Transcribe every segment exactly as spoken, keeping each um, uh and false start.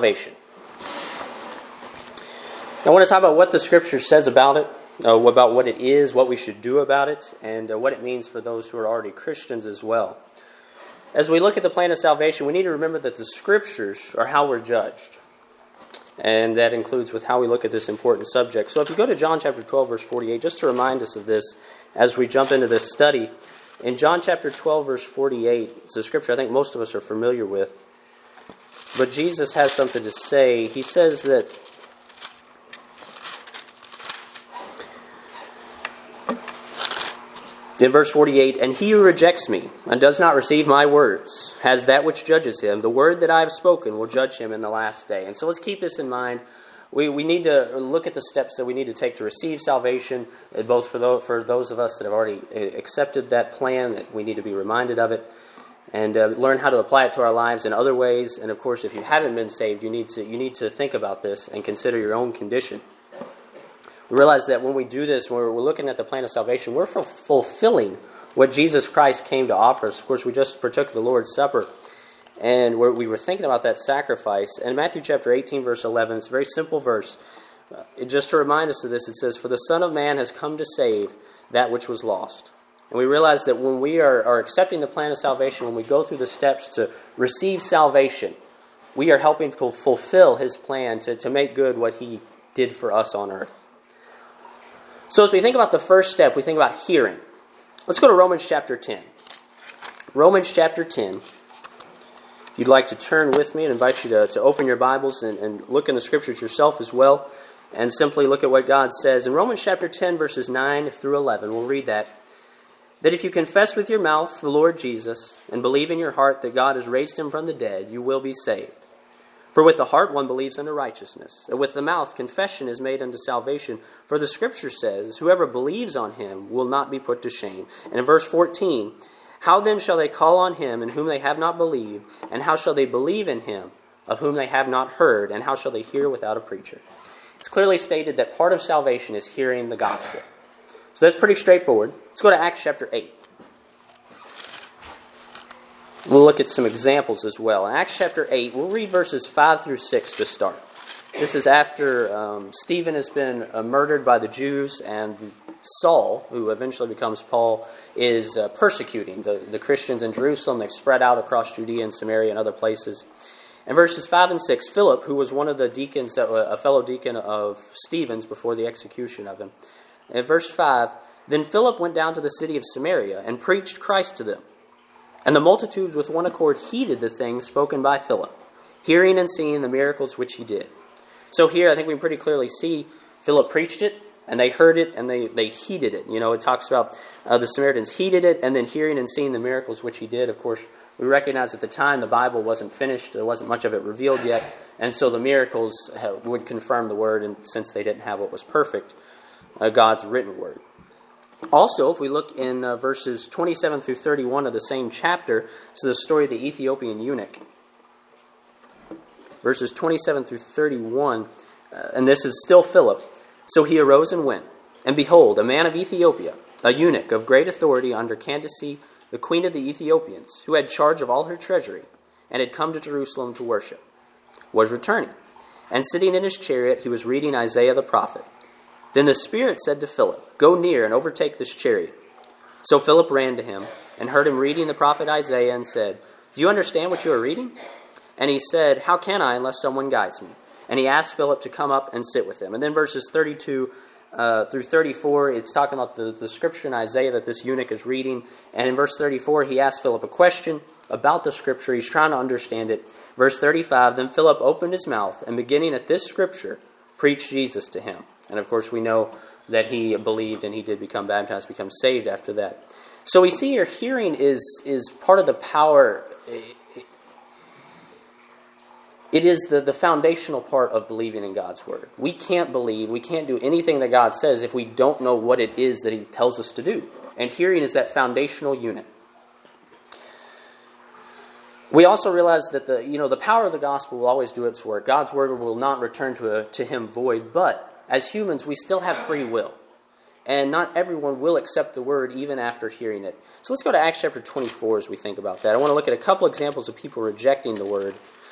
salvation. I want to talk about what the Scripture says about it, uh, about what it is, what we should do about it, and uh, what it means for those who are already Christians as well. As we look at the plan of salvation, we need to remember that the Scriptures are how we're judged. And that includes with how we look at this important subject. So if you go to John chapter twelve, verse forty-eight, just to remind us of this as we jump into this study, in John chapter twelve, verse forty-eight, it's a scripture I think most of us are familiar with. But Jesus has something to say. He says that in verse forty-eight, "And he who rejects me and does not receive my words has that which judges him. The word that I have spoken will judge him in the last day." And so let's keep this in mind. We we need to look at the steps that we need to take to receive salvation, both for those, for those of us that have already accepted that plan, that we need to be reminded of it, and uh, learn how to apply it to our lives in other ways. And of course, if you haven't been saved, you need to you need to think about this and consider your own condition. We realize that when we do this, when we're looking at the plan of salvation, we're fulfilling what Jesus Christ came to offer us. Of course, we just partook of the Lord's Supper, and we're, we were thinking about that sacrifice. And Matthew chapter eighteen, verse eleven, it's a very simple verse. Uh, it, just to remind us of this, it says, "For the Son of Man has come to save that which was lost." And we realize that when we are, are accepting the plan of salvation, when we go through the steps to receive salvation, we are helping to fulfill His plan to, to make good what He did for us on earth. So as we think about the first step, we think about hearing. Let's go to Romans chapter ten. Romans chapter ten. If you'd like to turn with me, I invite you to, to open your Bibles and, and look in the Scriptures yourself as well, and simply look at what God says. In Romans chapter ten, verses nine through eleven, we'll read that. "That if you confess with your mouth the Lord Jesus, and believe in your heart that God has raised Him from the dead, you will be saved. For with the heart one believes unto righteousness, and with the mouth confession is made unto salvation. For the Scripture says, whoever believes on Him will not be put to shame." And in verse fourteen, "How then shall they call on Him in whom they have not believed? And how shall they believe in Him of whom they have not heard? And how shall they hear without a preacher?" It's clearly stated that part of salvation is hearing the gospel. So that's pretty straightforward. Let's go to Acts chapter eight. We'll look at some examples as well. In Acts chapter eight, we'll read verses five through six to start. This is after um, Stephen has been uh, murdered by the Jews, and Saul, who eventually becomes Paul, is uh, persecuting the, the Christians in Jerusalem. They've spread out across Judea and Samaria and other places. In verses five and six, Philip, who was one of the deacons, that, uh, a fellow deacon of Stephen's before the execution of him. In verse five, "Then Philip went down to the city of Samaria and preached Christ to them. And the multitudes with one accord heeded the things spoken by Philip, hearing and seeing the miracles which he did." So here, I think we can pretty clearly see Philip preached it, and they heard it, and they, they heeded it. You know, it talks about uh, the Samaritans heeded it, and then hearing and seeing the miracles which he did. Of course, we recognize at the time the Bible wasn't finished. There wasn't much of it revealed yet. And so the miracles would confirm the word, and since they didn't have what was perfect, uh, God's written word. Also, if we look in uh, verses twenty-seven through thirty-one of the same chapter, this is the story of the Ethiopian eunuch. Verses twenty-seven through thirty-one, uh, and this is still Philip. "So he arose and went, and behold, a man of Ethiopia, a eunuch of great authority under Candace, the queen of the Ethiopians, who had charge of all her treasury, and had come to Jerusalem to worship, was returning. And sitting in his chariot, he was reading Isaiah the prophet. Then the Spirit said to Philip, 'Go near and overtake this chariot.' So Philip ran to him and heard him reading the prophet Isaiah and said, 'Do you understand what you are reading?' And he said, 'How can I unless someone guides me?' And he asked Philip to come up and sit with him." And then verses thirty-two uh, through thirty-four, it's talking about the, the scripture in Isaiah that this eunuch is reading. And in verse thirty-four, he asked Philip a question about the scripture. He's trying to understand it. Verse thirty-five, "Then Philip opened his mouth, and beginning at this scripture, preached Jesus to him." And of course, we know that he believed and he did become baptized, become saved after that. So we see here, hearing is, is part of the power. It is the, the foundational part of believing in God's word. We can't believe, we can't do anything that God says if we don't know what it is that He tells us to do. And hearing is that foundational unit. We also realize that the you know the power of the gospel will always do its work. God's word will not return to a, to Him void, but as humans, we still have free will. And not everyone will accept the word even after hearing it. So let's go to Acts chapter twenty-four as we think about that. I want to look at a couple examples of people rejecting the word.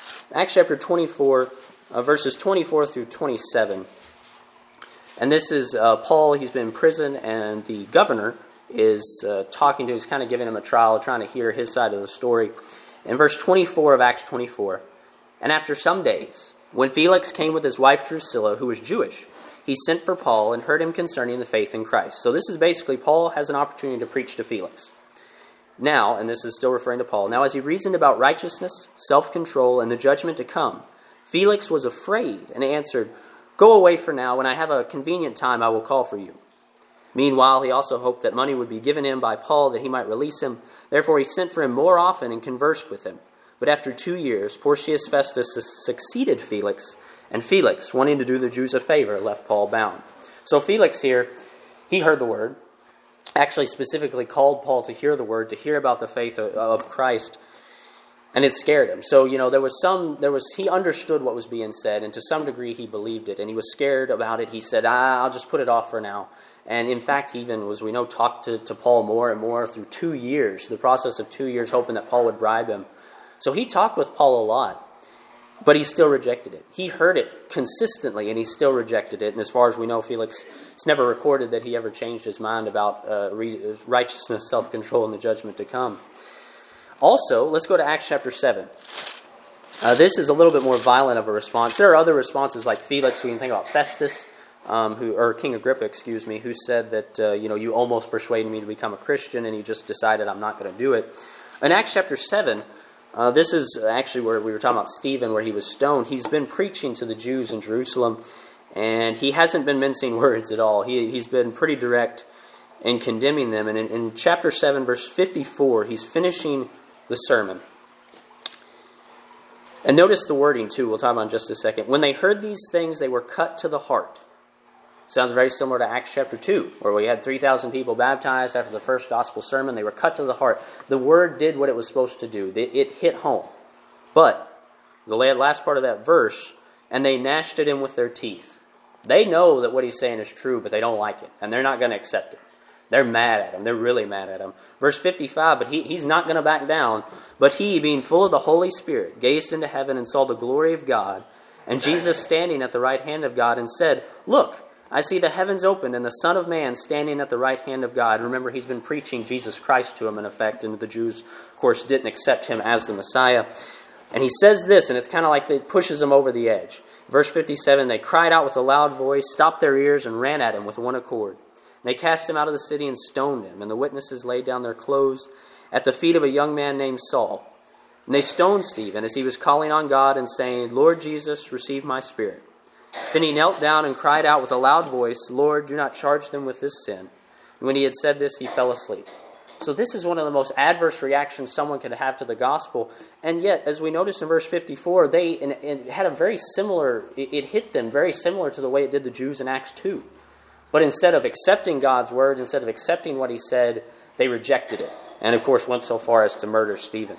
Acts chapter twenty-four, uh, verses twenty-four through twenty-seven. And this is uh, Paul. He's been in prison, and the governor is uh, talking to him. He's kind of giving him a trial, trying to hear his side of the story. In verse twenty-four of Acts twenty-four, and after some days, when Felix came with his wife Drusilla, who was Jewish, he sent for Paul and heard him concerning the faith in Christ. So this is basically, Paul has an opportunity to preach to Felix. Now, and this is still referring to Paul, now as he reasoned about righteousness, self-control, and the judgment to come, Felix was afraid and answered, "Go away for now. When I have a convenient time, I will call for you." Meanwhile, he also hoped that money would be given him by Paul that he might release him. Therefore, he sent for him more often and conversed with him. But after two years, Porcius Festus succeeded Felix, and Felix, wanting to do the Jews a favor, left Paul bound. So Felix here, he heard the word, actually specifically called Paul to hear the word, to hear about the faith of Christ, and it scared him. So, you know, there was some, there was, he understood what was being said, and to some degree he believed it, and he was scared about it. He said, ah, I'll just put it off for now. And in fact, he even, as we know, talked to, to Paul more and more through two years, the process of two years, hoping that Paul would bribe him. So he talked with Paul a lot, but he still rejected it. He heard it consistently, and he still rejected it. And as far as we know, Felix, it's never recorded that he ever changed his mind about uh, righteousness, self-control, and the judgment to come. Also, let's go to Acts chapter seven. Uh, this is a little bit more violent of a response. There are other responses like Felix. We can think about Festus, um, who or King Agrippa, excuse me, who said that uh, you know you almost persuaded me to become a Christian, and he just decided I'm not going to do it. In Acts chapter seven, uh, this is actually where we were talking about Stephen, where he was stoned. He's been preaching to the Jews in Jerusalem, and he hasn't been mincing words at all. He he's been pretty direct in condemning them. And in, in chapter seven, verse fifty-four, he's finishing the sermon. And notice the wording too, we'll talk about in just a second. When they heard these things, they were cut to the heart. Sounds very similar to Acts chapter two, where we had three thousand people baptized after the first gospel sermon. They were cut to the heart. The word did what it was supposed to do. It, it hit home. But, the last part of that verse, and they gnashed at him with their teeth. They know that what he's saying is true, but they don't like it, and they're not going to accept it. They're mad at him. They're really mad at him. Verse fifty-five, but he, he's not going to back down. But he, being full of the Holy Spirit, gazed into heaven and saw the glory of God, and Jesus standing at the right hand of God, and said, "Look, I see the heavens opened, and the Son of Man standing at the right hand of God." Remember, he's been preaching Jesus Christ to him, in effect, and the Jews, of course, didn't accept him as the Messiah. And he says this, and it's kind of like it pushes them over the edge. Verse fifty-seven, they cried out with a loud voice, stopped their ears, and ran at him with one accord. They cast him out of the city and stoned him, and the witnesses laid down their clothes at the feet of a young man named Saul. And they stoned Stephen as he was calling on God and saying, "Lord Jesus, receive my spirit." Then he knelt down and cried out with a loud voice, "Lord, do not charge them with this sin." And when he had said this, he fell asleep. So this is one of the most adverse reactions someone could have to the gospel. And yet, as we notice in verse fifty-four, they and it had a very similar, it hit them very similar to the way it did the Jews in Acts two. But instead of accepting God's word, instead of accepting what he said, they rejected it. And of course went so far as to murder Stephen.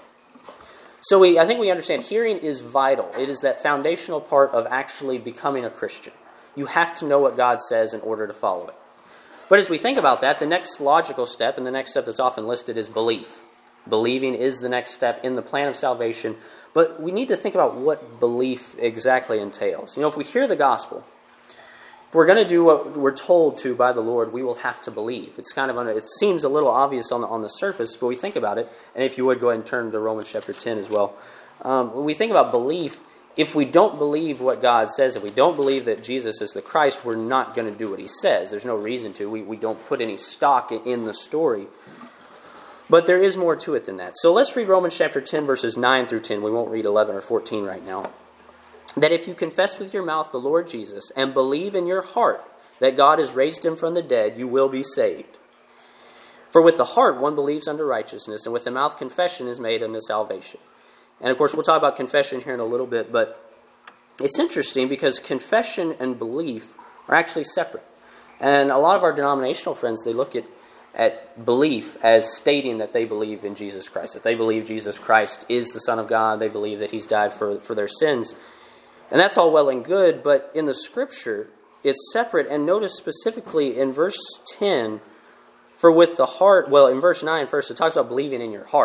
So we, I think we understand hearing is vital. It is that foundational part of actually becoming a Christian. You have to know what God says in order to follow it. But as we think about that, the next logical step, and the next step that's often listed, is belief. Believing is the next step in the plan of salvation. But we need to think about what belief exactly entails. You know, if we hear the gospel, if we're going to do what we're told to by the Lord, we will have to believe. It's kind of, it seems a little obvious on the, on the surface, but we think about it. And if you would, go ahead and turn to Romans chapter ten as well. Um, when we think about belief, if we don't believe what God says, if we don't believe that Jesus is the Christ, we're not going to do what he says. There's no reason to. We, we don't put any stock in the story. But there is more to it than that. So let's read Romans chapter ten, verses nine through ten. We won't read eleven or fourteen right now. That if you confess with your mouth the Lord Jesus and believe in your heart that God has raised him from the dead, you will be saved. For with the heart one believes unto righteousness, and with the mouth confession is made unto salvation. And of course we'll talk about confession here in a little bit, but it's interesting because confession and belief are actually separate. And a lot of our denominational friends, they look at, at belief as stating that they believe in Jesus Christ, that they believe Jesus Christ is the Son of God, they believe that he's died for, for their sins. And that's all well and good, but in the Scripture, it's separate. And notice specifically in verse ten, for with the heart, well, in verse nine first, it talks about believing in your heart.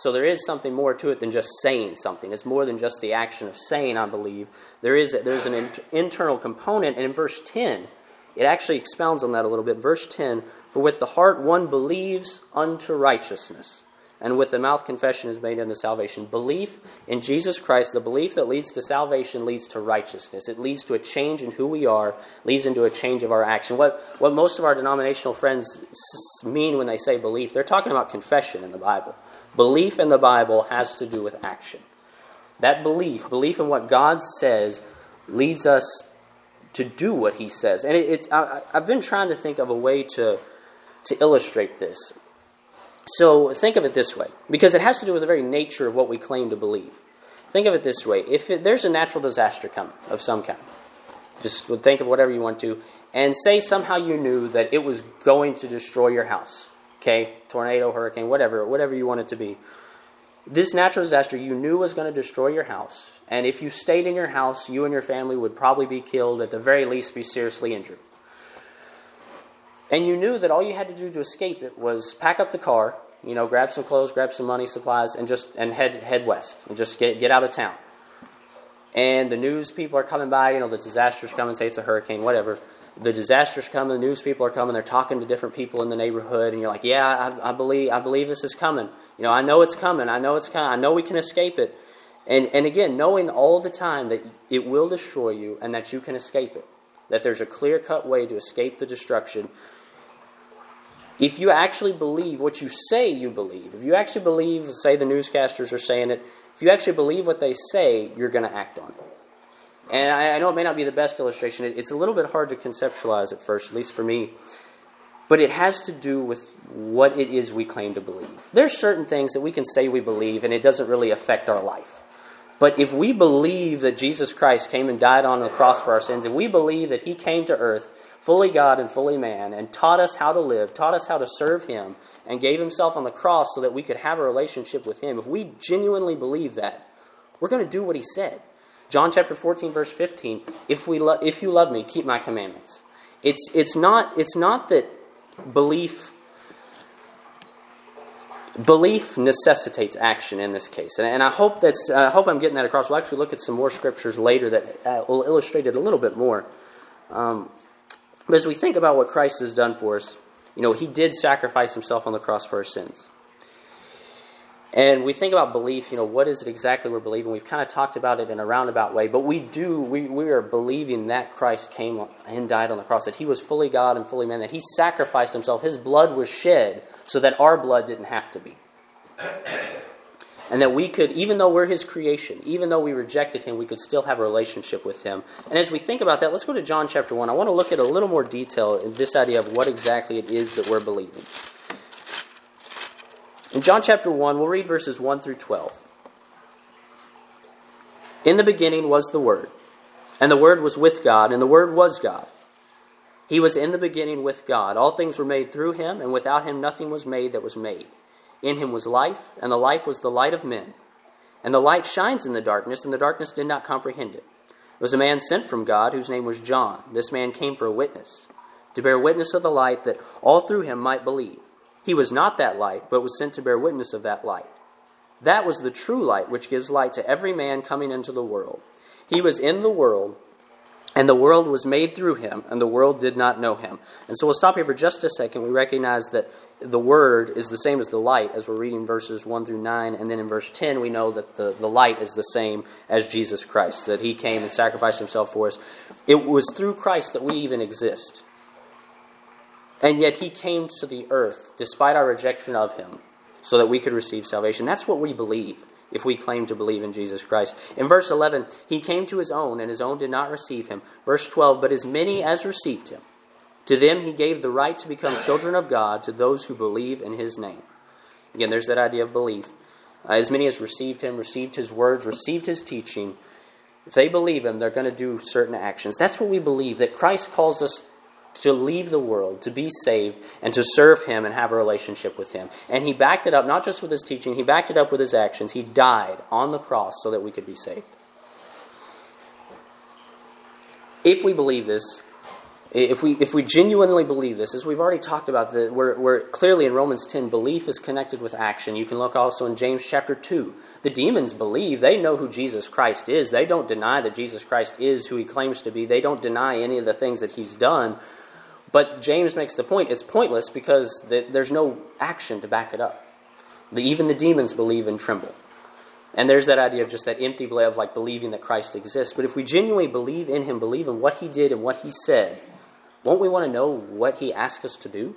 So there is something more to it than just saying something. It's more than just the action of saying, I believe. There is there's an in- internal component, and in verse ten, it actually expounds on that a little bit. Verse ten, for with the heart one believes unto righteousness, and with the mouth confession is made unto salvation. Belief in Jesus Christ, the belief that leads to salvation, leads to righteousness. It leads to a change in who we are, leads into a change of our action. What, what most of our denominational friends s- mean when they say belief, they're talking about confession in the Bible. Belief in the Bible has to do with action. That belief, belief in what God says, leads us to do what He says. And it, it's I, I've been trying to think of a way to to illustrate this. So think of it this way, because it has to do with the very nature of what we claim to believe. Think of it this way. If it, there's a natural disaster coming of some kind, just think of whatever you want to, and say somehow you knew that it was going to destroy your house. Okay, tornado, hurricane, whatever, whatever you want it to be. This natural disaster you knew was going to destroy your house, and if you stayed in your house, you and your family would probably be killed, at the very least be seriously injured. And you knew that all you had to do to escape it was pack up the car, you know, grab some clothes, grab some money, supplies, and just and head head west and just get get out of town. And the news people are coming by, you know, the disaster's coming, say it's a hurricane, whatever. The disaster's coming, the news people are coming, they're talking to different people in the neighborhood, and you're like, yeah, I, I believe I believe this is coming. You know, I know it's coming, I know it's coming, I know we can escape it. And and again, knowing all the time that it will destroy you and that you can escape it, that there's a clear-cut way to escape the destruction. If you actually believe what you say you believe, if you actually believe, say the newscasters are saying it, if you actually believe what they say, you're going to act on it. And I, I know it may not be the best illustration. It, it's a little bit hard to conceptualize at first, at least for me. But it has to do with what it is we claim to believe. There's certain things that we can say we believe, and it doesn't really affect our life. But if we believe that Jesus Christ came and died on the cross for our sins, and we believe that He came to earth, fully God and fully man, and taught us how to live, taught us how to serve Him, and gave Himself on the cross so that we could have a relationship with Him, if we genuinely believe that, we're going to do what He said. John chapter fourteen, verse fifteen, if we lo- if you love me, keep my commandments. It's it's not it's not that belief belief necessitates action in this case, and, and I hope that's I hope I'm getting that across. We'll actually look at some more scriptures later that uh, will illustrate it a little bit more. Um, but as we think about what Christ has done for us, you know, He did sacrifice Himself on the cross for our sins. And we think about belief, you know, what is it exactly we're believing? We've kind of talked about it in a roundabout way, but we do, we, we are believing that Christ came and died on the cross, that He was fully God and fully man, that He sacrificed Himself. His blood was shed so that our blood didn't have to be. And that we could, even though we're His creation, even though we rejected Him, we could still have a relationship with Him. And as we think about that, let's go to John chapter one. I want to look at a little more detail in this idea of what exactly it is that we're believing. In John chapter one, we'll read verses one through twelve. In the beginning was the Word, and the Word was with God, and the Word was God. He was in the beginning with God. All things were made through Him, and without Him nothing was made that was made. In Him was life, and the life was the light of men. And the light shines in the darkness, and the darkness did not comprehend it. There was a man sent from God, whose name was John. This man came for a witness, to bear witness of the light, that all through him might believe. He was not that light, but was sent to bear witness of that light. That was the true light, which gives light to every man coming into the world. He was in the world, and the world was made through Him, and the world did not know Him. And so we'll stop here for just a second. We recognize that the Word is the same as the light, as we're reading verses one through nine. And then in verse ten, we know that the, the light is the same as Jesus Christ, that He came and sacrificed Himself for us. It was through Christ that we even exist. And yet He came to the earth, despite our rejection of Him, so that we could receive salvation. That's what we believe, if we claim to believe in Jesus Christ. In verse eleven, He came to His own, and His own did not receive Him. Verse twelve, but as many as received Him, to them He gave the right to become children of God, to those who believe in His name. Again, there's that idea of belief. Uh, as many as received Him, received His words, received His teaching, if they believe Him, they're going to do certain actions. That's what we believe, that Christ calls us to leave the world, to be saved, and to serve Him and have a relationship with Him. And He backed it up, not just with His teaching, He backed it up with His actions. He died on the cross so that we could be saved. If we believe this, If we if we genuinely believe this, as we've already talked about, the, we're, we're clearly in Romans ten, belief is connected with action. You can look also in James chapter two. The demons believe. They know who Jesus Christ is. They don't deny that Jesus Christ is who he claims to be. They don't deny any of the things that he's done. But James makes the point, it's pointless because the, there's no action to back it up. The, even the demons believe and tremble. And there's that idea of just that empty belief of like believing that Christ exists. But if we genuinely believe in him, believe in what he did and what he said, won't we want to know what he asked us to do?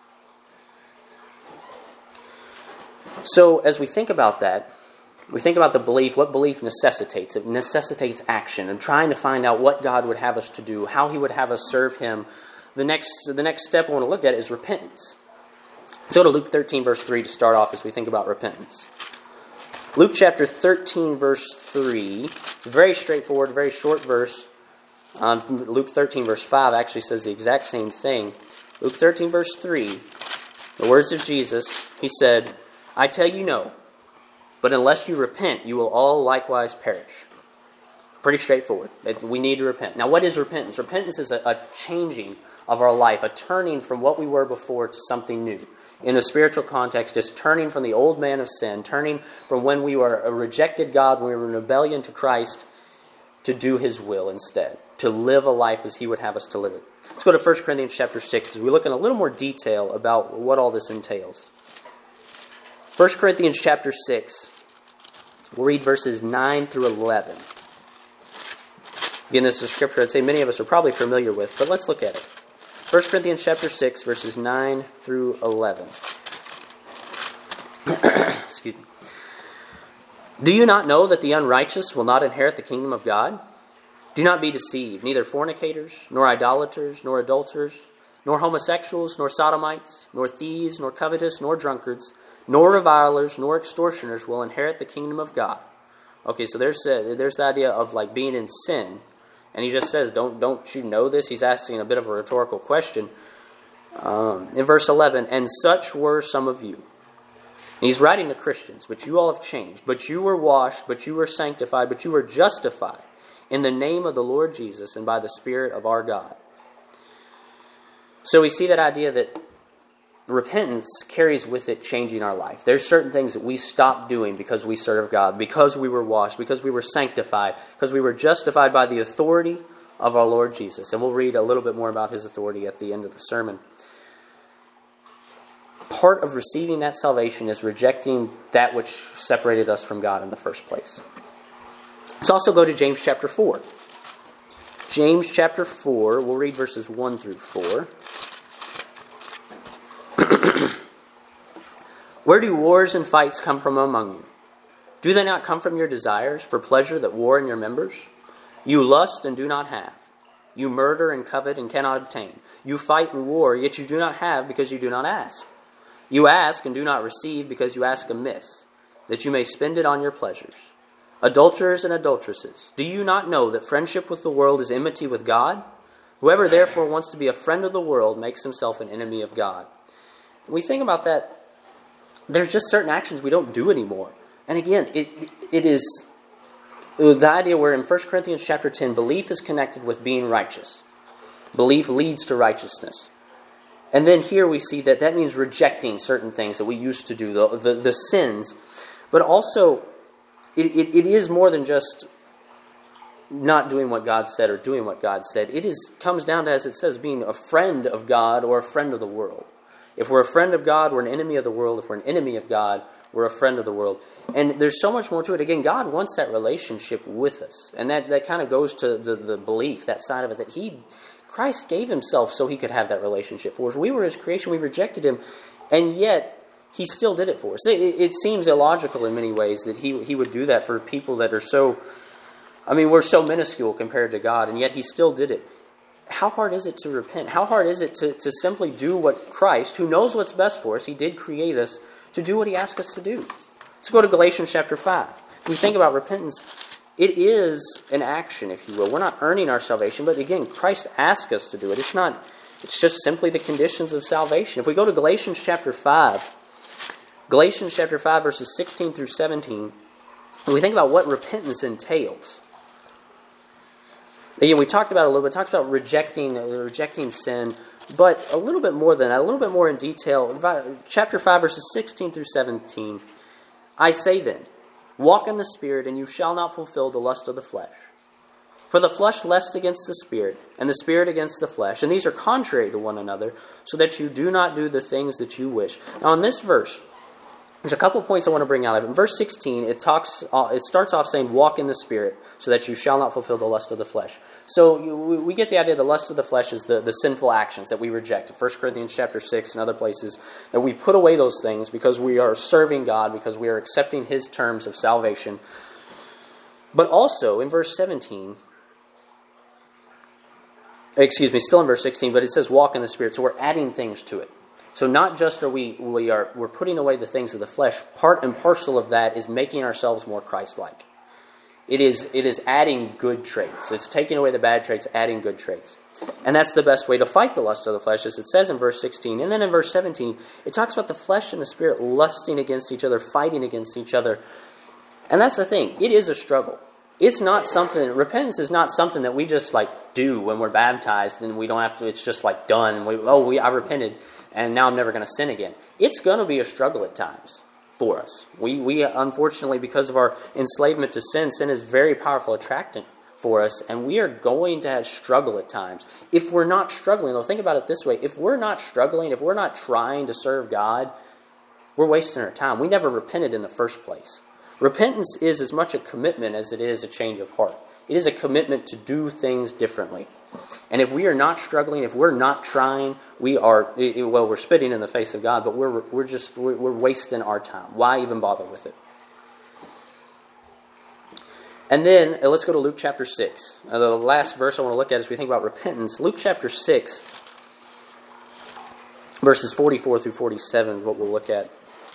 So as we think about that, we think about the belief, what belief necessitates. It necessitates action and trying to find out what God would have us to do, how he would have us serve him. The next, the next step I want to look at is repentance. Let's go to Luke thirteen, verse three to start off as we think about repentance. Luke chapter thirteen, verse three. It's a very straightforward, very short verse. Um, Luke thirteen, verse five actually says the exact same thing. Luke thirteen, verse three, the words of Jesus, he said, I tell you no, but unless you repent, you will all likewise perish. Pretty straightforward. We need to repent. Now, what is repentance? Repentance is a, a changing of our life, a turning from what we were before to something new. In a spiritual context, it's turning from the old man of sin, turning from when we were a rejected God, when we were in rebellion to Christ, to do his will instead, to live a life as he would have us to live it. Let's go to First Corinthians chapter six as we look in a little more detail about what all this entails. First Corinthians chapter six, we'll read verses nine through eleven. Again, this is a scripture I'd say many of us are probably familiar with, but let's look at it. First Corinthians chapter six, verses nine through eleven. Excuse me. Do you not know that the unrighteous will not inherit the kingdom of God? Do not be deceived. Neither fornicators, nor idolaters, nor adulterers, nor homosexuals, nor sodomites, nor thieves, nor covetous, nor drunkards, nor revilers, nor extortioners will inherit the kingdom of God. Okay, so there's a, there's the idea of like being in sin. And he just says, don't, don't you know this? He's asking a bit of a rhetorical question. Um, in verse eleven, and such were some of you. And he's writing to Christians, but you all have changed. But you were washed, but you were sanctified, but you were justified in the name of the Lord Jesus and by the Spirit of our God. So we see that idea that repentance carries with it changing our life. There's certain things that we stop doing because we serve God, because we were washed, because we were sanctified, because we were justified by the authority of our Lord Jesus. And we'll read a little bit more about his authority at the end of the sermon. Part of receiving that salvation is rejecting that which separated us from God in the first place. Let's also go to James chapter four. James chapter four, we'll read verses one through four. Where do wars and fights come from among you? Do they not come from your desires for pleasure that war in your members? You lust and do not have. You murder and covet and cannot obtain. You fight and war, yet you do not have because you do not ask. You ask and do not receive because you ask amiss, that you may spend it on your pleasures. Adulterers and adulteresses, do you not know that friendship with the world is enmity with God? Whoever therefore wants to be a friend of the world makes himself an enemy of God. When we think about that, there's just certain actions we don't do anymore. And again, it it is the idea where in First Corinthians chapter ten, belief is connected with being righteous. Belief leads to righteousness. And then here we see that that means rejecting certain things that we used to do, the, the, the sins. But also, it, it, it is more than just not doing what God said or doing what God said. It is comes down to, as it says, being a friend of God or a friend of the world. If we're a friend of God, we're an enemy of the world. If we're an enemy of God, we're a friend of the world. And there's so much more to it. Again, God wants that relationship with us. And that, that kind of goes to the, the belief, that side of it, that he, Christ gave himself so he could have that relationship for us. We were his creation. We rejected him. And yet, he still did it for us. It, it seems illogical in many ways that he, he would do that for people that are so, I mean, we're so minuscule compared to God. And yet, he still did it. How hard is it to repent? How hard is it to, to simply do what Christ, who knows what's best for us, he did create us, to do what he asked us to do? Let's go to Galatians chapter five. When we think about repentance, it is an action, if you will. We're not earning our salvation, but again, Christ asked us to do it. It's not, it's just simply the conditions of salvation. If we go to Galatians chapter five, Galatians chapter five, verses sixteen through seventeen, when we think about what repentance entails, Again, we talked about it a little bit, talked about rejecting, uh, rejecting sin, but a little bit more than that, a little bit more in detail. Chapter five, verses sixteen through seventeen. I say then, walk in the Spirit, and you shall not fulfill the lust of the flesh. For the flesh lusts against the Spirit, and the Spirit against the flesh, and these are contrary to one another, so that you do not do the things that you wish. Now, in this verse, there's a couple points I want to bring out of it. In verse sixteen, it talks. Uh, it starts off saying, walk in the Spirit, so that you shall not fulfill the lust of the flesh. So you, we, we get the idea the lust of the flesh is the, the sinful actions that we reject. First Corinthians chapter six and other places, that we put away those things because we are serving God, because we are accepting His terms of salvation. But also, in verse seventeen, excuse me, still in verse sixteen, but it says walk in the Spirit, so we're adding things to it. So not just are we we are we're putting away the things of the flesh, part and parcel of that is making ourselves more Christ-like. It is it is adding good traits. It's taking away the bad traits, adding good traits. And that's the best way to fight the lust of the flesh, as it says in verse sixteen. And then in verse seventeen, it talks about the flesh and the Spirit lusting against each other, fighting against each other. And that's the thing. It is a struggle. It's not something, repentance is not something that we just like do when we're baptized and we don't have to, it's just like done. And we, oh, we I repented and now I'm never going to sin again. It's going to be a struggle at times for us. We, we unfortunately, because of our enslavement to sin, sin is very powerful attractant for us, and we are going to have struggle at times. If we're not struggling, though, think about it this way. If we're not struggling, if we're not trying to serve God, we're wasting our time. We never repented in the first place. Repentance is as much a commitment as it is a change of heart. It is a commitment to do things differently. And if we are not struggling, if we're not trying, we are, well, we're spitting in the face of God, but we're we're just, we're, we're wasting our time. Why even bother with it? And then, uh, let's go to Luke chapter six. Uh, the last verse I want to look at as we think about repentance. Luke chapter six, verses forty-four through forty-seven is what we'll look at.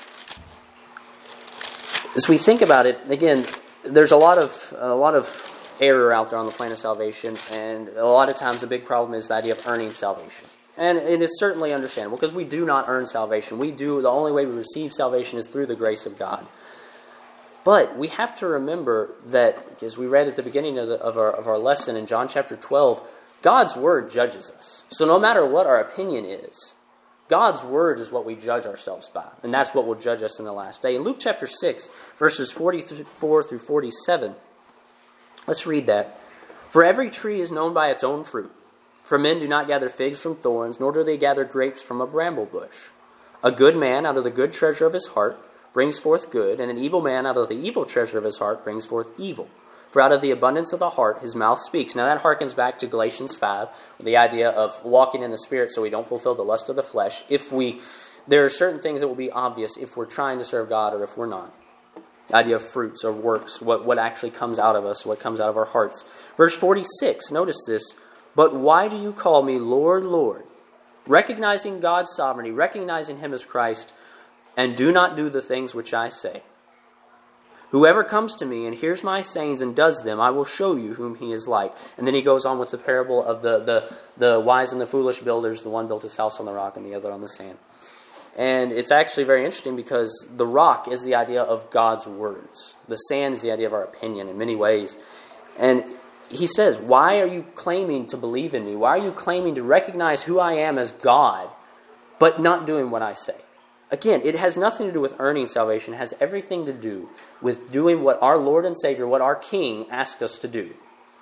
As we think about it, again, there's a lot of a lot of error out there on the plan of salvation, and a lot of times the big problem is the idea of earning salvation. And it is certainly understandable, because we do not earn salvation. We do, the only way we receive salvation is through the grace of God. But we have to remember that, as we read at the beginning of, the, of, our, of our lesson in John chapter twelve, God's Word judges us. So no matter what our opinion is, God's Word is what we judge ourselves by. And that's what will judge us in the last day. In Luke chapter six, verses forty-four through forty-seven, let's read that. For every tree is known by its own fruit. For men do not gather figs from thorns, nor do they gather grapes from a bramble bush. A good man out of the good treasure of his heart brings forth good, and an evil man out of the evil treasure of his heart brings forth evil. For out of the abundance of the heart his mouth speaks. Now that harkens back to Galatians five, the idea of walking in the Spirit so we don't fulfill the lust of the flesh. If we, there are certain things that will be obvious if we're trying to serve God or if we're not. The idea of fruits or works, what, what actually comes out of us, what comes out of our hearts. Verse forty-six, notice this. But why do you call me Lord, Lord? Recognizing God's sovereignty, recognizing Him as Christ, and do not do the things which I say. Whoever comes to me and hears my sayings and does them, I will show you whom he is like. And then he goes on with the parable of the, the, the wise and the foolish builders. The one built his house on the rock and the other on the sand. And it's actually very interesting because the rock is the idea of God's words. The sand is the idea of our opinion in many ways. And he says, why are you claiming to believe in me? Why are you claiming to recognize who I am as God, but not doing what I say? Again, it has nothing to do with earning salvation. It has everything to do with doing what our Lord and Savior, what our King asked us to do.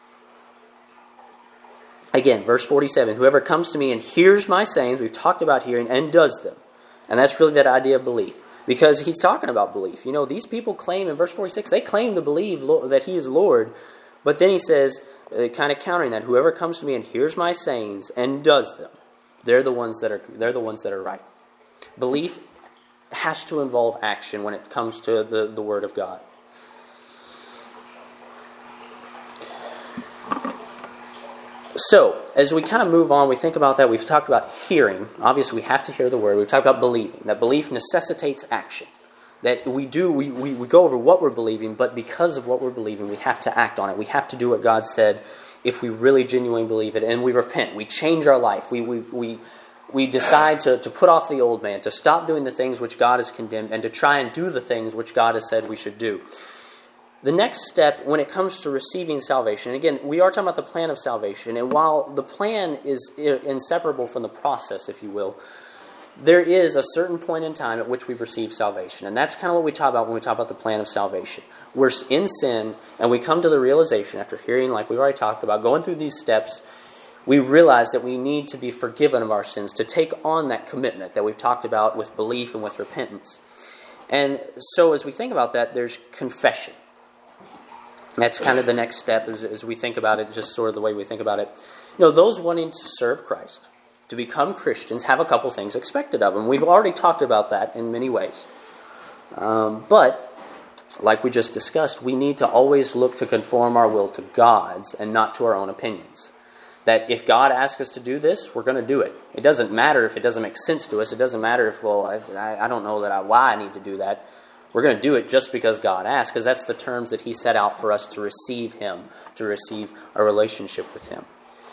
Again, verse forty-seven, whoever comes to me and hears my sayings, we've talked about hearing, and does them. And that's really that idea of belief. Because he's talking about belief. You know, these people claim in verse forty-six, they claim to believe that he is Lord. But then he says, uh, kind of countering that, whoever comes to me and hears my sayings and does them, they're the ones that are they're the ones that are right. Belief has to involve action when it comes to the, the Word of God. So, as we kind of move on, we think about that. We've talked about hearing. Obviously, we have to hear the Word. We've talked about believing. That belief necessitates action. That we do, we, we, we go over what we're believing, but because of what we're believing, we have to act on it. We have to do what God said if we really genuinely believe it. And we repent. We change our life. We we we we decide to, to put off the old man, to stop doing the things which God has condemned, and to try and do the things which God has said we should do. The next step when it comes to receiving salvation, again, we are talking about the plan of salvation, and while the plan is inseparable from the process, if you will, there is a certain point in time at which we've received salvation. And that's kind of what we talk about when we talk about the plan of salvation. We're in sin, and we come to the realization, after hearing, like we've already talked about, going through these steps, we realize that we need to be forgiven of our sins, to take on that commitment that we've talked about with belief and with repentance. And so as we think about that, there's confession. That's kind of the next step as, as we think about it, just sort of the way we think about it. You know, those wanting to serve Christ, to become Christians, have a couple things expected of them. We've already talked about that in many ways. Um, but, like we just discussed, we need to always look to conform our will to God's and not to our own opinions. That if God asks us to do this, we're going to do it. It doesn't matter if it doesn't make sense to us. It doesn't matter if, well, I, I don't know that I, why I need to do that. We're going to do it just because God asked, because that's the terms that He set out for us to receive Him, to receive a relationship with Him.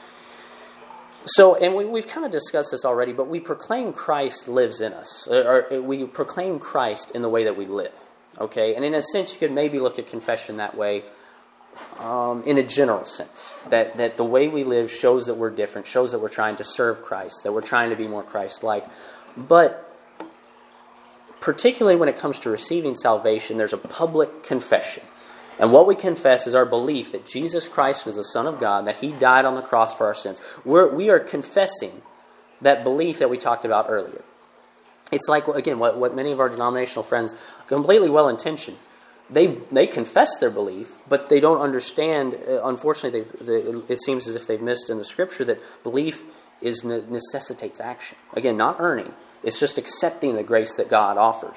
So, and we, we've kind of discussed this already, but we proclaim Christ lives in us. Or, or we proclaim Christ in the way that we live. Okay? And in a sense, you could maybe look at confession that way, um, in a general sense. That, that the way we live shows that we're different, shows that we're trying to serve Christ, that we're trying to be more Christ-like. But particularly when it comes to receiving salvation, there's a public confession. And what we confess is our belief that Jesus Christ is the Son of God, that He died on the cross for our sins. We're, we are confessing that belief that we talked about earlier. It's like, again, what, what many of our denominational friends, completely well-intentioned, they they confess their belief, but they don't understand, uh, unfortunately, they've, they, it seems as if they've missed in the Scripture that belief is necessitates action. Again, not earning. It's just accepting the grace that God offers.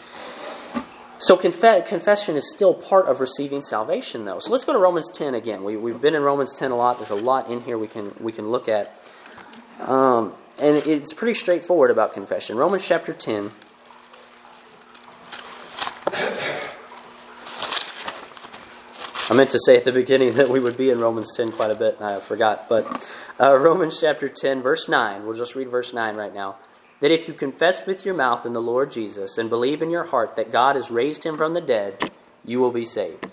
So conf- confession is still part of receiving salvation, though. So let's go to Romans ten again. We, we've been in Romans ten a lot. There's a lot in here we can we can look at. Um, and it's pretty straightforward about confession. Romans chapter ten. I meant to say at the beginning that we would be in Romans ten quite a bit, and I forgot. But uh, Romans chapter ten, verse nine. We'll just read verse nine right now. That if you confess with your mouth in the Lord Jesus and believe in your heart that God has raised Him from the dead, you will be saved.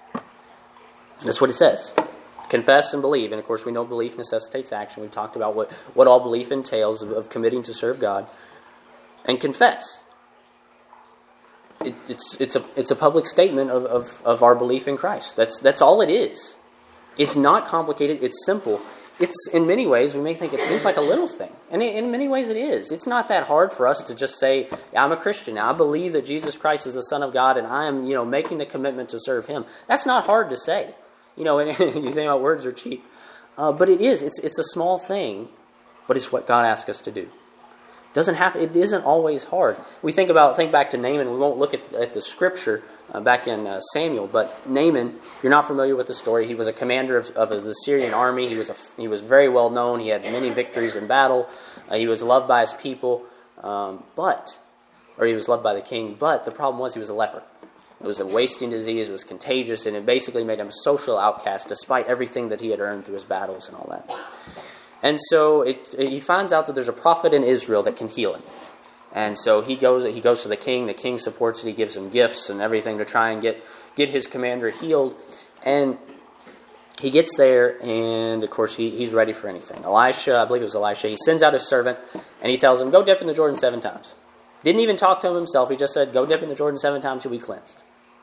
That's what it says. Confess and believe. And of course we know belief necessitates action. We've talked about what, what all belief entails of, of committing to serve God. And confess. It, it's it's a it's a public statement of, of, of our belief in Christ. That's that's all it is. It's not complicated. It's simple. It's, in many ways, we may think it seems like a little thing. And in many ways it is. It's not that hard for us to just say, I'm a Christian now. I believe that Jesus Christ is the Son of God and I am, you know, making the commitment to serve Him. That's not hard to say. You know, and you think about words are cheap. Uh, but it is. It's it's a small thing, but it's what God asks us to do. Doesn't have. It isn't always hard. We think about, think back to Naaman. We won't look at, at the scripture uh, back in uh, Samuel, but Naaman, if you're not familiar with the story, he was a commander of, of the Syrian army. He was a, he was very well known. He had many victories in battle. Uh, he was loved by his people, um, but, or he was loved by the king. But the problem was he was a leper. It was a wasting disease. It was contagious, and it basically made him a social outcast, despite everything that he had earned through his battles and all that. And so it, he finds out that there's a prophet in Israel that can heal him. And so he goes he goes to the king. The king supports it. He gives him gifts and everything to try and get, get his commander healed. And he gets there, and of course he, he's ready for anything. Elisha, I believe it was Elisha, he sends out his servant, and he tells him, go dip in the Jordan seven times. Didn't even talk to him himself. He just said, go dip in the Jordan seven times, you'll be cleansed.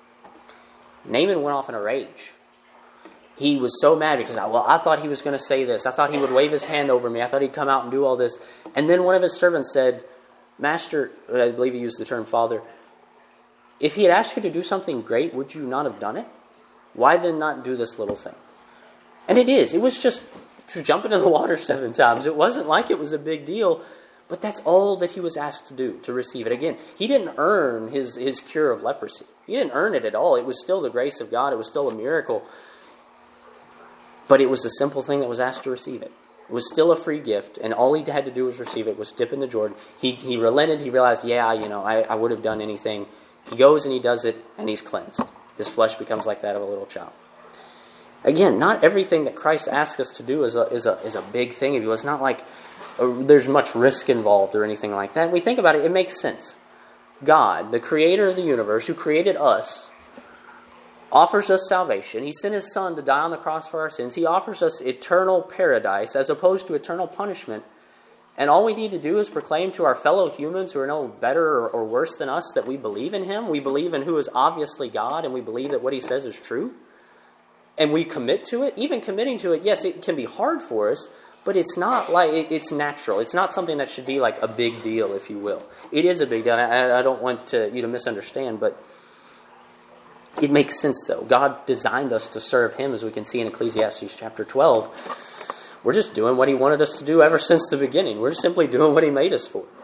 Naaman went off in a rage. He was so mad because, well, I thought he was going to say this. I thought he would wave his hand over me. I thought he'd come out and do all this. And then one of his servants said, Master, I believe he used the term father, if he had asked you to do something great, would you not have done it? Why then not do this little thing? And it is. It was just to jump into the water seven times. It wasn't like it was a big deal, but that's all that he was asked to do, to receive it. Again, he didn't earn his, his cure of leprosy. He didn't earn it at all. It was still the grace of God. It was still a miracle. But it was a simple thing that was asked to receive it. It was still a free gift, and all he had to do was receive it, was dip in the Jordan. He he relented. He realized, yeah, you know, I, I would have done anything. He goes and he does it, and he's cleansed. His flesh becomes like that of a little child. Again, not everything that Christ asks us to do is a is a is a big thing. It's not like uh, there's much risk involved or anything like that. When we think about it, it makes sense. God, the creator of the universe, who created us, offers us salvation. He sent His Son to die on the cross for our sins. He offers us eternal paradise as opposed to eternal punishment. And all we need to do is proclaim to our fellow humans who are no better or, or worse than us that we believe in Him. We believe in who is obviously God, and we believe that what He says is true. And we commit to it. Even committing to it, yes, it can be hard for us, but it's not like, it, it's natural. It's not something that should be like a big deal, if you will. It is a big deal. I, I don't want to, you to misunderstand, but it makes sense, though. God designed us to serve Him, as we can see in Ecclesiastes chapter twelve. We're just doing what He wanted us to do ever since the beginning. We're simply doing what He made us for.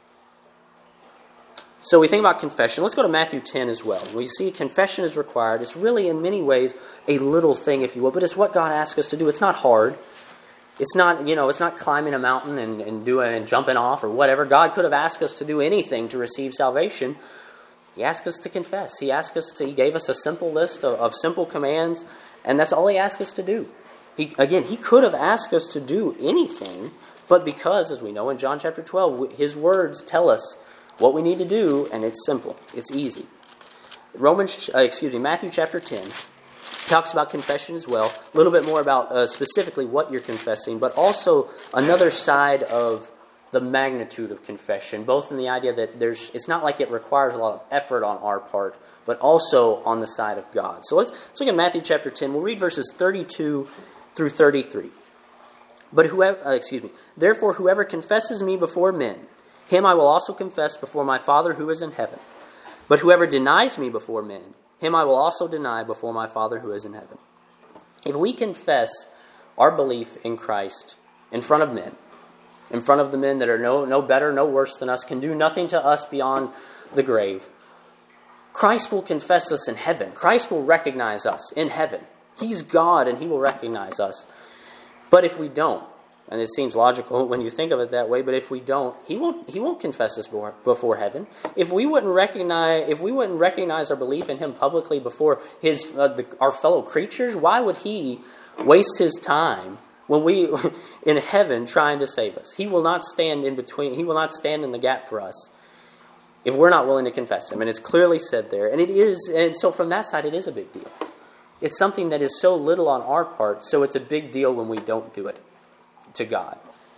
So we think about confession. Let's go to Matthew ten as well. We see confession is required. It's really, in many ways, a little thing, if you will, but it's what God asks us to do. It's not hard. It's not, you know, it's not climbing a mountain and, and doing and jumping off or whatever. God could have asked us to do anything to receive salvation. He asked us to confess. He asked us to, He gave us a simple list of, of simple commands, and that's all He asked us to do. He, again, He could have asked us to do anything, but because, as we know in John chapter twelve, His words tell us what we need to do, and it's simple. It's easy. Romans, uh, excuse me, Matthew chapter ten talks about confession as well. A little bit more about uh, specifically what you're confessing, but also another side of the magnitude of confession, both in the idea that there's it's not like it requires a lot of effort on our part, but also on the side of God. So let's, let's look at Matthew chapter ten. We'll read verses thirty-two through thirty-three. But whoever, uh, excuse me, therefore whoever confesses me before men, him I will also confess before my Father who is in heaven. But whoever denies me before men, him I will also deny before my Father who is in heaven. If we confess our belief in Christ in front of men, in front of the men that are no, no better, no worse than us, can do nothing to us beyond the grave, Christ will confess us in heaven. Christ will recognize us in heaven. He's God, and He will recognize us. But if we don't, and it seems logical when you think of it that way, but if we don't, He won't. He won't confess us before, before heaven. If we wouldn't recognize, if we wouldn't recognize our belief in Him publicly before His uh, the, our fellow creatures, why would He waste His time when we in heaven trying to save us? He will not stand in between. He will not stand in the gap for us if we're not willing to confess Him. And it's clearly said there, and it is. And so from that side, it is a big deal. It's something that is so little on our part, so it's a big deal when we don't do it to God.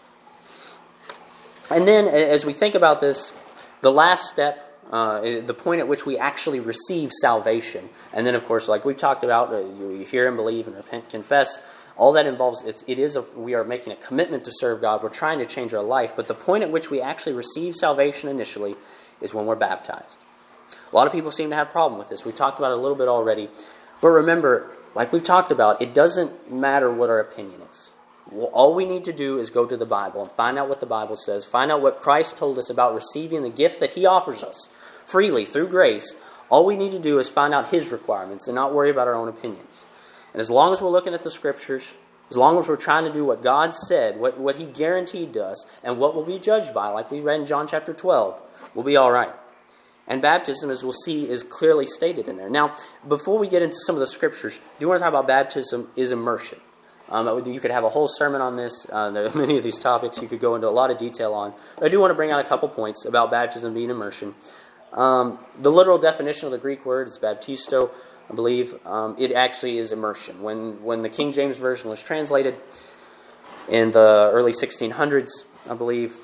And then, as we think about this, the last step, uh, the point at which we actually receive salvation, and then, of course, like we've talked about, uh, you, you hear and believe and repent, confess, all that involves, it's, it is a, we are making a commitment to serve God. We're trying to change our life, but the point at which we actually receive salvation initially is when we're baptized. A lot of people seem to have a problem with this. We talked about it a little bit already. But remember, like we've talked about, it doesn't matter what our opinion is. All we need to do is go to the Bible and find out what the Bible says, find out what Christ told us about receiving the gift that He offers us freely through grace. All we need to do is find out His requirements and not worry about our own opinions. And as long as we're looking at the Scriptures, as long as we're trying to do what God said, what, what He guaranteed to us, and what we'll be judged by, like we read in John chapter twelve, we'll be all right. And baptism, as we'll see, is clearly stated in there. Now, before we get into some of the Scriptures, do you want to talk about baptism is immersion? Um, you could have a whole sermon on this. Uh, there are many of these topics you could go into a lot of detail on. But I do want to bring out a couple points about baptism being immersion. Um, the literal definition of the Greek word is baptisto, I believe. Um, it actually is immersion. When when the King James Version was translated in the early sixteen hundreds, I believe,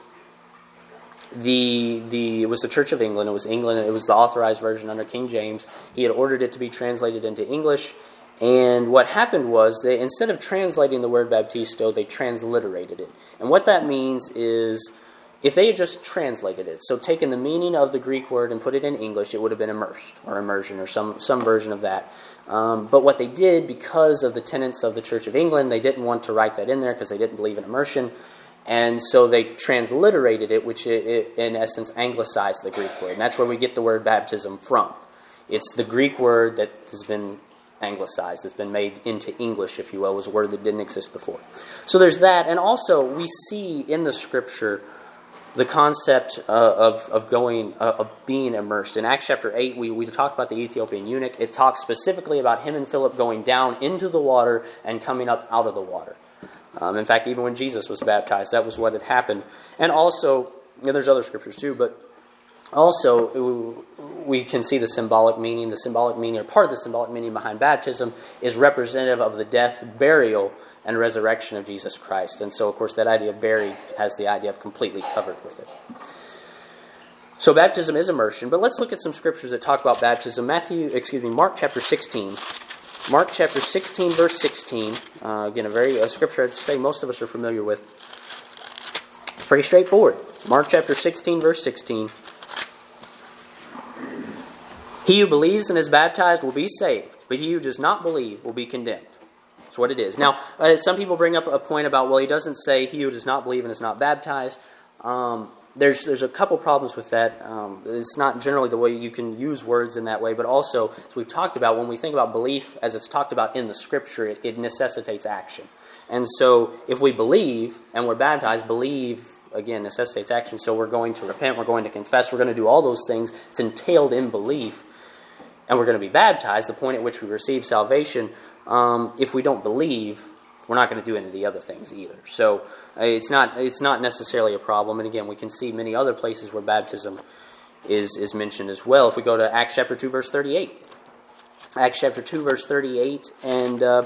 the the it was the Church of England. It was England. It was the authorized version under King James. He had ordered it to be translated into English. And what happened was that instead of translating the word baptisto, they transliterated it. And what that means is, if they had just translated it, so taken the meaning of the Greek word and put it in English, it would have been immersed, or immersion, or some, some version of that. Um, but what they did, because of the tenets of the Church of England, they didn't want to write that in there because they didn't believe in immersion. And so they transliterated it, which it, it, in essence anglicized the Greek word. And that's where we get the word baptism from. It's the Greek word that has been anglicized, it's been made into English, if you will. It was a word that didn't exist before. So there's that. And also we see in the Scripture the concept uh, of, of going, uh, of being immersed. In Acts chapter eight, we, we talked about the Ethiopian eunuch. It talks specifically about him and Philip going down into the water and coming up out of the water. Um, in fact, even when Jesus was baptized, that was what had happened. And also, you know, there's other scriptures too, but Also, we can see the symbolic meaning. The symbolic meaning, or part of the symbolic meaning behind baptism, is representative of the death, burial, and resurrection of Jesus Christ. And so, of course, that idea of buried has the idea of completely covered with it. So baptism is immersion, but let's look at some scriptures that talk about baptism. Matthew, excuse me, Mark chapter sixteen. Mark chapter sixteen, verse sixteen. Uh, again, a very a scripture I'd say most of us are familiar with. It's pretty straightforward. Mark chapter sixteen, verse sixteen. He who believes and is baptized will be saved, but he who does not believe will be condemned. That's what it is. Now, uh, some people bring up a point about, well, he doesn't say he who does not believe and is not baptized. Um, there's there's a couple problems with that. Um, it's not generally the way you can use words in that way, but also, as we've talked about, when we think about belief as it's talked about in the Scripture, it, it necessitates action. And so, if we believe and we're baptized, believe, again, necessitates action. So we're going to repent, we're going to confess, we're going to do all those things. It's entailed in belief. And we're going to be baptized, the point at which we receive salvation. Um, if we don't believe, we're not going to do any of the other things either. So uh, it's not it's not necessarily a problem. And again, we can see many other places where baptism is, is mentioned as well. If we go to Acts chapter two, verse thirty-eight. Acts chapter two, verse thirty-eight. And uh,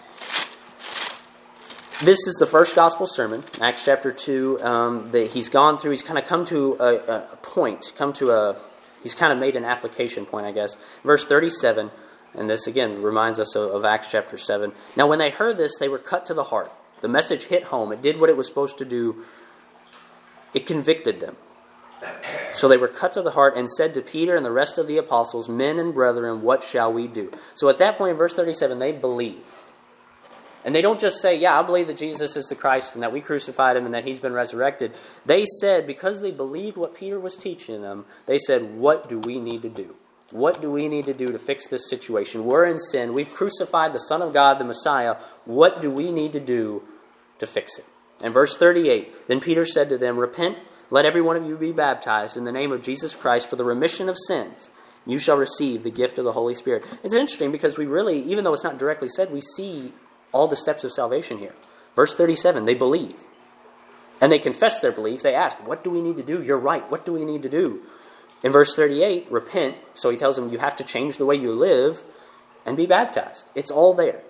this is the first gospel sermon, Acts chapter two, um, that he's gone through. He's kind of come to a, a point, come to a... He's kind of made an application point, I guess. Verse thirty-seven, and this again reminds us of, of Acts chapter seven. Now when they heard this, they were cut to the heart. The message hit home. It did what it was supposed to do. It convicted them. So they were cut to the heart and said to Peter and the rest of the apostles, men and brethren, what shall we do? So at that point in verse thirty-seven, they believe. And they don't just say, yeah, I believe that Jesus is the Christ and that we crucified him and that he's been resurrected. They said, because they believed what Peter was teaching them, they said, what do we need to do? What do we need to do to fix this situation? We're in sin. We've crucified the Son of God, the Messiah. What do we need to do to fix it? And verse thirty-eight, then Peter said to them, repent, let every one of you be baptized in the name of Jesus Christ for the remission of sins. You shall receive the gift of the Holy Spirit. It's interesting because we really, even though it's not directly said, we see all the steps of salvation here. Verse thirty-seven, they believe. And they confess their belief. They ask, what do we need to do? You're right. What do we need to do? In verse thirty-eight, repent. So he tells them you have to change the way you live and be baptized. It's all there.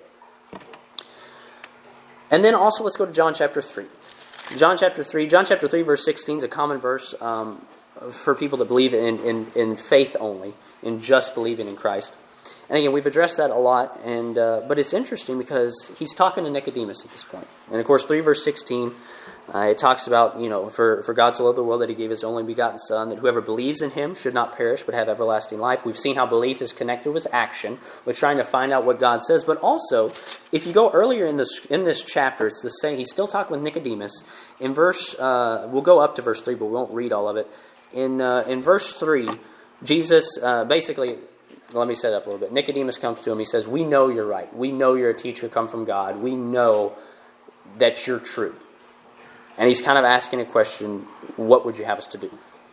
And then also let's go to John chapter three. John chapter three. John chapter three, verse sixteen is a common verse um, for people that believe in, in, in faith only, in just believing in Christ. And again, we've addressed that a lot, and uh, but it's interesting because he's talking to Nicodemus at this point. And of course, three verse sixteen, uh, it talks about, you know, for, for God so loved the world that he gave his only begotten Son, that whoever believes in him should not perish but have everlasting life. We've seen how belief is connected with action. We're trying to find out what God says. But also, if you go earlier in this in this chapter, it's the same. He's still talking with Nicodemus. In verse, uh, we'll go up to verse three, but we won't read all of it. In uh, in verse three, Jesus uh, basically... Let me set it up a little bit. Nicodemus comes to him. He says, we know you're right. We know you're a teacher come from God. We know that you're true. And he's kind of asking a question, what would you have us to do?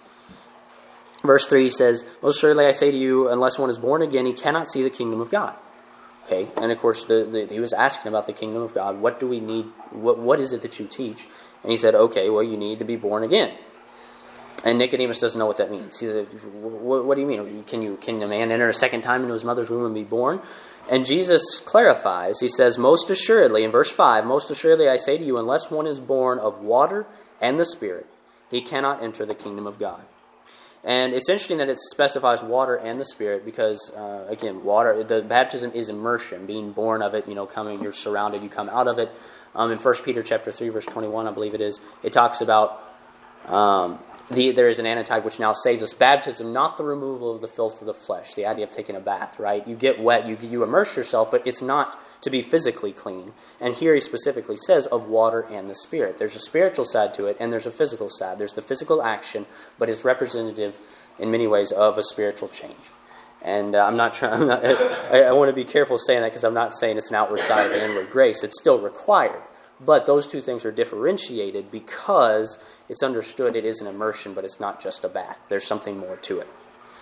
Verse three, he says, most surely I say to you, unless one is born again, he cannot see the kingdom of God. Okay, and of course, the, the, he was asking about the kingdom of God. What do we need? What What is it that you teach? And he said, okay, well, you need to be born again. And Nicodemus doesn't know what that means. He said, what, what do you mean? Can you can a man enter a second time into his mother's womb and be born? And Jesus clarifies. He says, most assuredly, in verse five, most assuredly I say to you, unless one is born of water and the Spirit, he cannot enter the kingdom of God. And it's interesting that it specifies water and the Spirit because, uh, again, water, the baptism is immersion, being born of it, you know, coming, you're surrounded, you come out of it. Um, in First Peter chapter three, verse twenty-one, I believe it is, it talks about... Um, The, there is an antitype which now saves us. Baptism, not the removal of the filth of the flesh. The idea of taking a bath, right? You get wet, you you immerse yourself, but it's not to be physically clean. And here he specifically says of water and the Spirit. There's a spiritual side to it, and there's a physical side. There's the physical action, but it's representative in many ways of a spiritual change. And uh, I'm not trying. I'm not, I, I want to be careful saying that because I'm not saying it's an outward side of an inward grace. It's still required. But those two things are differentiated because it's understood it is an immersion, but it's not just a bath. There's something more to it.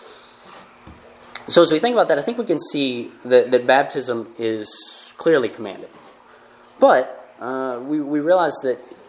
So as we think about that, I think we can see that, that baptism is clearly commanded. But uh, we, we realize that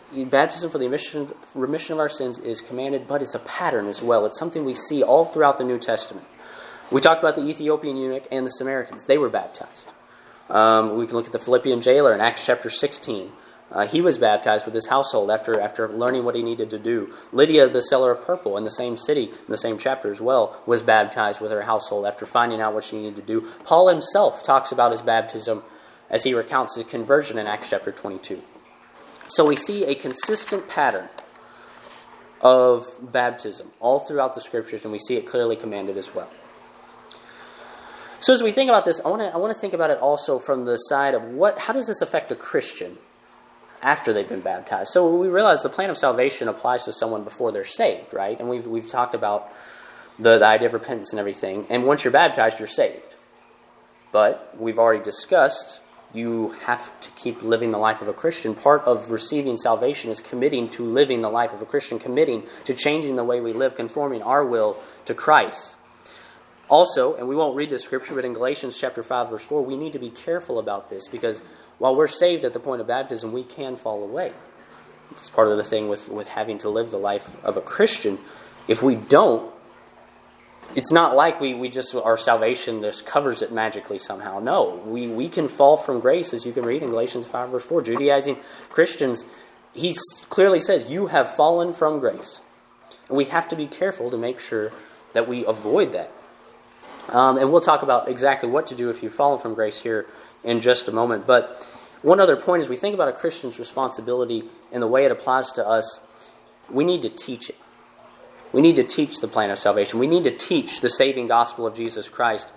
baptism for the remission, remission of our sins is commanded, but it's a pattern as well. It's something we see all throughout the New Testament. We talked about the Ethiopian eunuch and the Samaritans. They were baptized. Um, we can look at the Philippian jailer in Acts chapter sixteen. Uh, he was baptized with his household after after learning what he needed to do. Lydia, the seller of purple in the same city, in the same chapter as well, was baptized with her household after finding out what she needed to do. Paul himself talks about his baptism as he recounts his conversion in Acts chapter twenty-two. So we see a consistent pattern of baptism all throughout the Scriptures, and we see it clearly commanded as well. So as we think about this, I want to I want to think about it also from the side of what how does this affect a Christian after they've been baptized? So we realize the plan of salvation applies to someone before they're saved, right? And we've we've talked about the, the idea of repentance and everything. And once you're baptized, you're saved. But we've already discussed you have to keep living the life of a Christian. Part of receiving salvation is committing to living the life of a Christian, committing to changing the way we live, conforming our will to Christ. Also, and we won't read this scripture, but in Galatians chapter five, verse four, we need to be careful about this because while we're saved at the point of baptism, we can fall away. It's part of the thing with, with having to live the life of a Christian. If we don't, it's not like we, we just our salvation just covers it magically somehow. No, we, we can fall from grace, as you can read in Galatians five, verse four. Judaizing Christians, he clearly says, you have fallen from grace. And we have to be careful to make sure that we avoid that. Um, and we'll talk about exactly what to do if you've fallen from grace here in just a moment. But one other point is we think about a Christian's responsibility and the way it applies to us, we need to teach it. We need to teach the plan of salvation. We need to teach the saving gospel of Jesus Christ.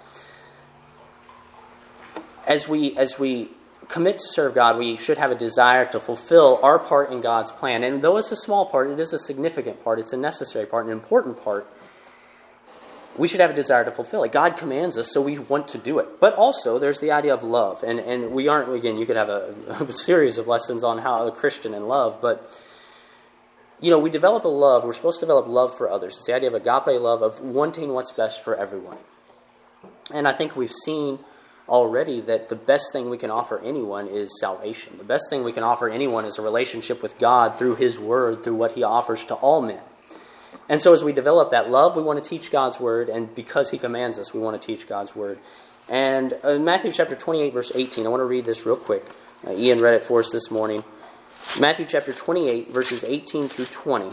As we as we commit to serve God, we should have a desire to fulfill our part in God's plan. And though it's a small part, it is a significant part. It's a necessary part, an important part. We should have a desire to fulfill it. God commands us, so we want to do it. But also, there's the idea of love. And and we aren't, again, you could have a, a series of lessons on how a Christian and love. But, you know, we develop a love. We're supposed to develop love for others. It's the idea of agape love, of wanting what's best for everyone. And I think we've seen already that the best thing we can offer anyone is salvation. The best thing we can offer anyone is a relationship with God through His Word, through what He offers to all men. And so as we develop that love, we want to teach God's Word, and because He commands us, we want to teach God's Word. And in Matthew chapter twenty-eight, verse eighteen, I want to read this real quick. Uh, Ian read it for us this morning. Matthew chapter twenty-eight, verses eighteen through twenty.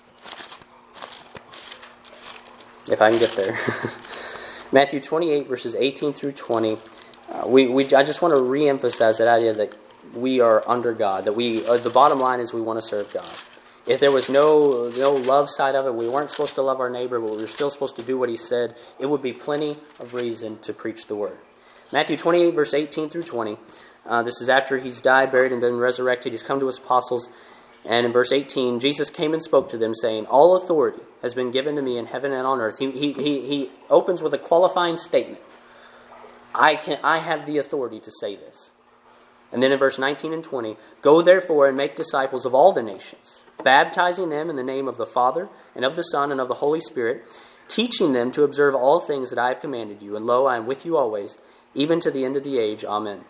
If I can get there. Matthew twenty-eight, verses eighteen through twenty. Uh, we, we, I just want to reemphasize that idea that we are under God, that we, uh, the bottom line is we want to serve God. If there was no no love side of it, we weren't supposed to love our neighbor, but we were still supposed to do what He said, it would be plenty of reason to preach the Word. Matthew twenty-eight, verse eighteen through twenty. Uh, this is after He's died, buried, and been resurrected. He's come to His apostles. And in verse eighteen, Jesus came and spoke to them, saying, all authority has been given to me in heaven and on earth. He, he, he, he opens with a qualifying statement. I can I have the authority to say this. And then in verse nineteen and twenty, go therefore and make disciples of all the nations, baptizing them in the name of the Father, and of the Son, and of the Holy Spirit, teaching them to observe all things that I have commanded you. And lo, I am with you always, even to the end of the age. Amen.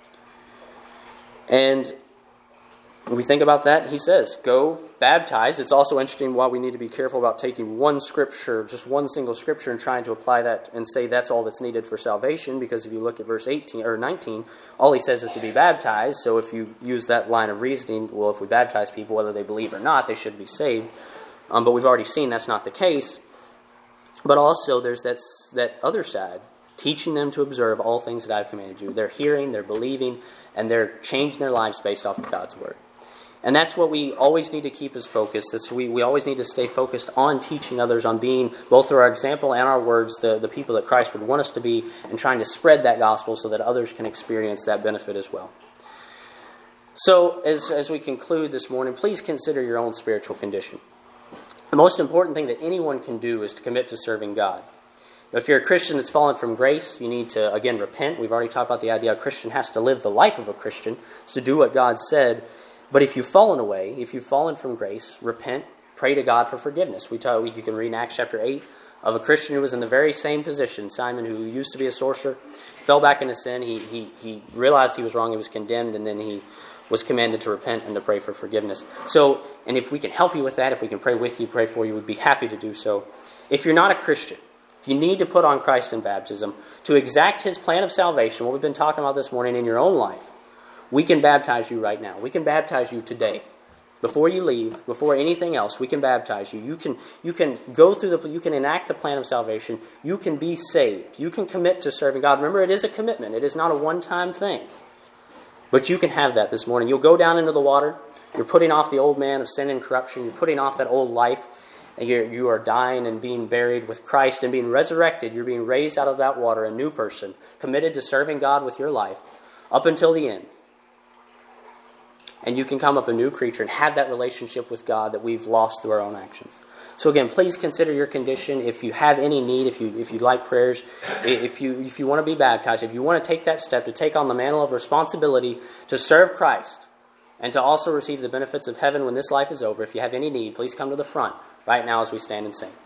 And when we think about that, he says, go baptize. It's also interesting why we need to be careful about taking one scripture, just one single scripture, and trying to apply that and say that's all that's needed for salvation. Because if you look at verse eighteen or nineteen, all he says is to be baptized. So if you use that line of reasoning, well, if we baptize people, whether they believe or not, they should be saved. Um, but we've already seen that's not the case. But also there's that, that other side, teaching them to observe all things that I've commanded you. They're hearing, they're believing, and they're changing their lives based off of God's Word. And that's what we always need to keep as focus. That's we, we always need to stay focused on teaching others, on being, both through our example and our words, the, the people that Christ would want us to be, and trying to spread that gospel so that others can experience that benefit as well. So, as, as we conclude this morning, please consider your own spiritual condition. The most important thing that anyone can do is to commit to serving God. If you're a Christian that's fallen from grace, you need to, again, repent. We've already talked about the idea a Christian has to live the life of a Christian, to do what God said. But if you've fallen away, if you've fallen from grace, repent, pray to God for forgiveness. We talk, you can read in Acts chapter eight of a Christian who was in the very same position, Simon, who used to be a sorcerer, fell back into sin. He he he realized he was wrong, he was condemned, and then he was commanded to repent and to pray for forgiveness. So, and if we can help you with that, if we can pray with you, pray for you, we'd be happy to do so. If you're not a Christian, if you need to put on Christ in baptism to exact His plan of salvation, what we've been talking about this morning in your own life, we can baptize you right now. We can baptize you today. Before you leave, before anything else, we can baptize you. You can you can go through the you can enact the plan of salvation. You can be saved. You can commit to serving God. Remember, it is a commitment. It is not a one-time thing. But you can have that this morning. You'll go down into the water. You're putting off the old man of sin and corruption. You're putting off that old life. And you're, you are dying and being buried with Christ and being resurrected. You're being raised out of that water, a new person, committed to serving God with your life up until the end. And you can come up a new creature and have that relationship with God that we've lost through our own actions. So again, please consider your condition. If you have any need, if you if you'd like prayers, if you if you want to be baptized, if you want to take that step to take on the mantle of responsibility to serve Christ and to also receive the benefits of heaven when this life is over, if you have any need, please come to the front right now as we stand and sing.